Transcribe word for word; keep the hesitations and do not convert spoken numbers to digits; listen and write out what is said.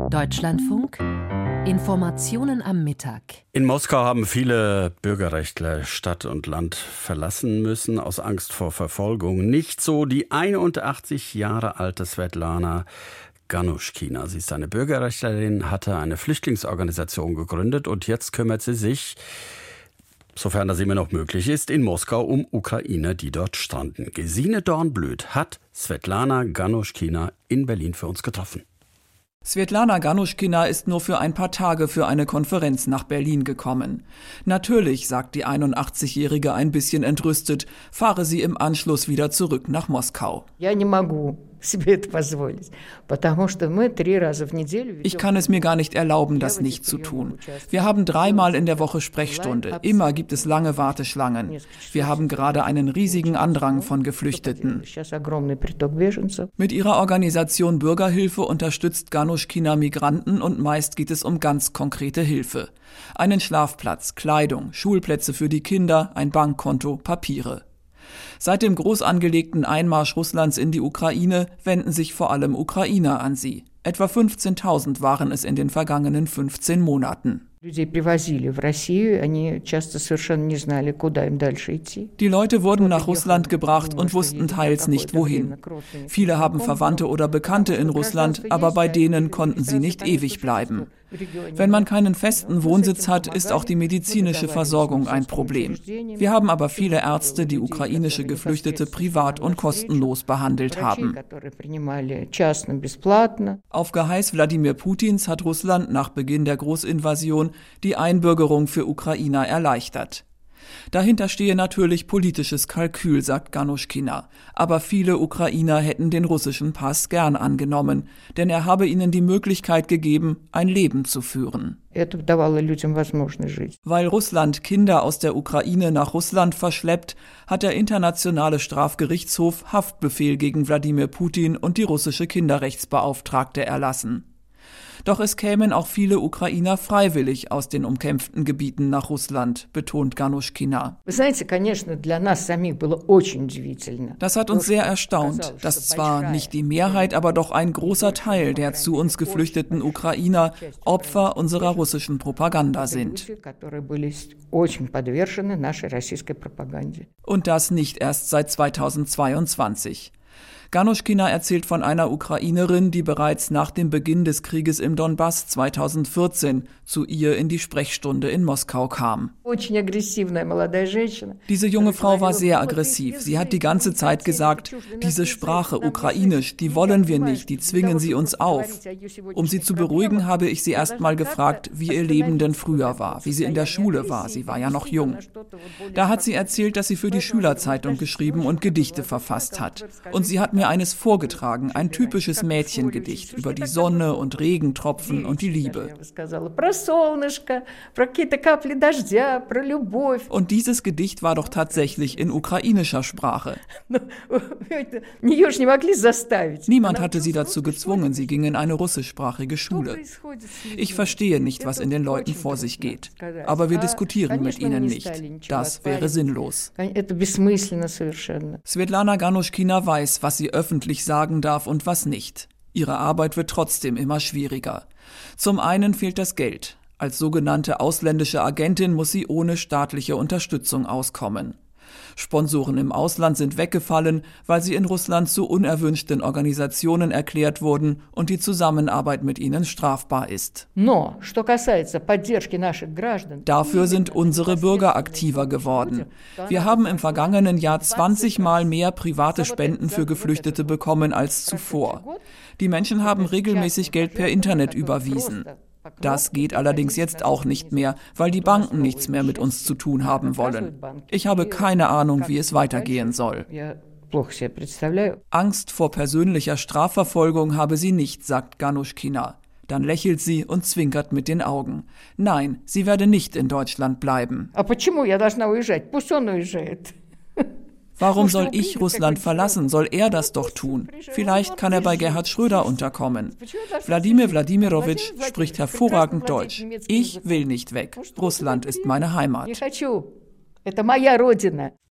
Deutschlandfunk Informationen am Mittag. In Moskau haben viele Bürgerrechtler Stadt und Land verlassen müssen aus Angst vor Verfolgung. Nicht so die einundachtzig Jahre alte Svetlana Ganushkina. Sie ist eine Bürgerrechtlerin, hatte eine Flüchtlingsorganisation gegründet und jetzt kümmert sie sich, sofern das immer noch möglich ist, in Moskau um Ukrainer, die dort stranden. Gesine Dornblüt hat Svetlana Ganushkina in Berlin für uns getroffen. Svetlana Ganushkina ist nur für ein paar Tage für eine Konferenz nach Berlin gekommen. Natürlich, sagt die einundachtzigjährige ein bisschen entrüstet, fahre sie im Anschluss wieder zurück nach Moskau. Ich kann es mir gar nicht erlauben, das nicht zu tun. Wir haben dreimal in der Woche Sprechstunde. Immer gibt es lange Warteschlangen. Wir haben gerade einen riesigen Andrang von Geflüchteten. Mit ihrer Organisation Bürgerhilfe unterstützt Ganushkina Migranten und meist geht es um ganz konkrete Hilfe. Einen Schlafplatz, Kleidung, Schulplätze für die Kinder, ein Bankkonto, Papiere. Seit dem groß angelegten Einmarsch Russlands in die Ukraine wenden sich vor allem Ukrainer an sie. Etwa fünfzehntausend waren es in den vergangenen fünfzehn Monaten. Die Leute wurden nach Russland gebracht und wussten teils nicht wohin. Viele haben Verwandte oder Bekannte in Russland, aber bei denen konnten sie nicht ewig bleiben. Wenn man keinen festen Wohnsitz hat, ist auch die medizinische Versorgung ein Problem. Wir haben aber viele Ärzte, die ukrainische Geflüchtete privat und kostenlos behandelt haben. Auf Geheiß Wladimir Putins hat Russland nach Beginn der Großinvasion die Einbürgerung für Ukrainer erleichtert. Dahinter stehe natürlich politisches Kalkül, sagt Ganushkina. Aber viele Ukrainer hätten den russischen Pass gern angenommen, denn er habe ihnen die Möglichkeit gegeben, ein Leben zu führen. Weil Russland Kinder aus der Ukraine nach Russland verschleppt, hat der Internationale Strafgerichtshof Haftbefehl gegen Wladimir Putin und die russische Kinderrechtsbeauftragte erlassen. Doch es kämen auch viele Ukrainer freiwillig aus den umkämpften Gebieten nach Russland, betont Ganushkina. Das hat uns sehr erstaunt, dass zwar nicht die Mehrheit, aber doch ein großer Teil der zu uns geflüchteten Ukrainer Opfer unserer russischen Propaganda sind. Und das nicht erst seit zweitausendzweiundzwanzig. Ganushkina erzählt von einer Ukrainerin, die bereits nach dem Beginn des Krieges im Donbass zweitausendvierzehn zu ihr in die Sprechstunde in Moskau kam. Diese junge Frau war sehr aggressiv. Sie hat die ganze Zeit gesagt, diese Sprache, Ukrainisch, die wollen wir nicht, die zwingen sie uns auf. Um sie zu beruhigen, habe ich sie erst mal gefragt, wie ihr Leben denn früher war, wie sie in der Schule war. Sie war ja noch jung. Da hat sie erzählt, dass sie für die Schülerzeitung geschrieben und Gedichte verfasst hat. Und sie hat mir eines vorgetragen, ein typisches Mädchengedicht über die Sonne und Regentropfen und die Liebe. Und dieses Gedicht war doch tatsächlich in ukrainischer Sprache. Niemand hatte sie dazu gezwungen, sie ging in eine russischsprachige Schule. Ich verstehe nicht, was in den Leuten vor sich geht. Aber wir diskutieren mit ihnen nicht. Das wäre sinnlos. Svetlana Ganushkina weiß, was sie öffentlich sagen darf und was nicht. Ihre Arbeit wird trotzdem immer schwieriger. Zum einen fehlt das Geld. Als sogenannte ausländische Agentin muss sie ohne staatliche Unterstützung auskommen. Sponsoren im Ausland sind weggefallen, weil sie in Russland zu unerwünschten Organisationen erklärt wurden und die Zusammenarbeit mit ihnen strafbar ist. Dafür sind unsere Bürger aktiver geworden. Wir haben im vergangenen Jahr zwanzig Mal mehr private Spenden für Geflüchtete bekommen als zuvor. Die Menschen haben regelmäßig Geld per Internet überwiesen. Das geht allerdings jetzt auch nicht mehr, weil die Banken nichts mehr mit uns zu tun haben wollen. Ich habe keine Ahnung, wie es weitergehen soll. Angst vor persönlicher Strafverfolgung habe sie nicht, sagt Ganushkina. Dann lächelt sie und zwinkert mit den Augen. Nein, sie werde nicht in Deutschland bleiben. Warum soll ich Russland verlassen? Soll er das doch tun? Vielleicht kann er bei Gerhard Schröder unterkommen. Wladimir Wladimirowitsch spricht hervorragend Deutsch. Ich will nicht weg. Russland ist meine Heimat.